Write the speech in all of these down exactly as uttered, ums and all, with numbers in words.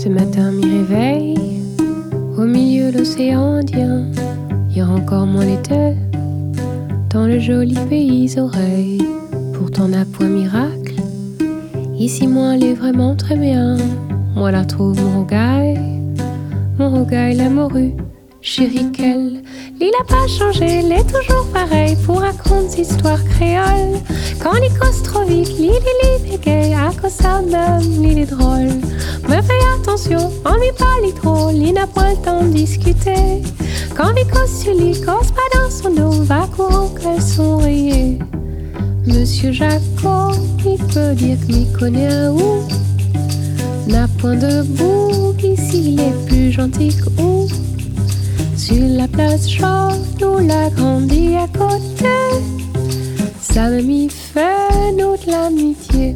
Ce matin, m'y réveille au milieu de l'océan Indien. Hier encore moins l'été dans le joli pays oreilles. Pourtant n'a point miracle. Ici moi elle est vraiment très bien. Moi la trouve mon rogaille, mon rogaille la morue. Chérie qu'elle, il n'a pas changé, il est toujours pareil pour raconter des histoires créoles. Quand il cause trop vite, il est bégaye, à cause ça même, il est drôle. Mais fais attention, on lui parle trop, il n'a pas le temps de discuter. Quand il cause sur lui, cause pas dans son dos, va courant qu'elles sont rayées. Monsieur Jacob, il peut dire que m'y connaît un ou n'a point de bouc, ici il est plus gentil que où. Sur la place Jean, nous l'a grandi à côté. Ça me m'y fait nous de l'amitié.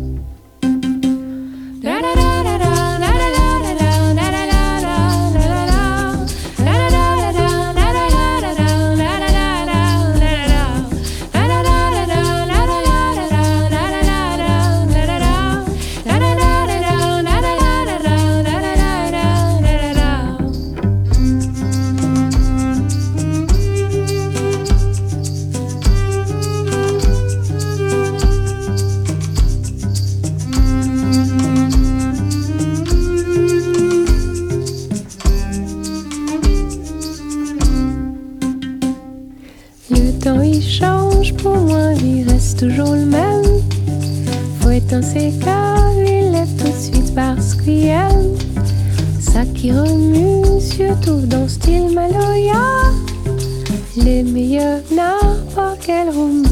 Toujours le même, faut éteindre ses câbles, il lève tout de suite parce qu'il aime ça qui remue, surtout dans style Maloya. Les meilleurs n'importe quel room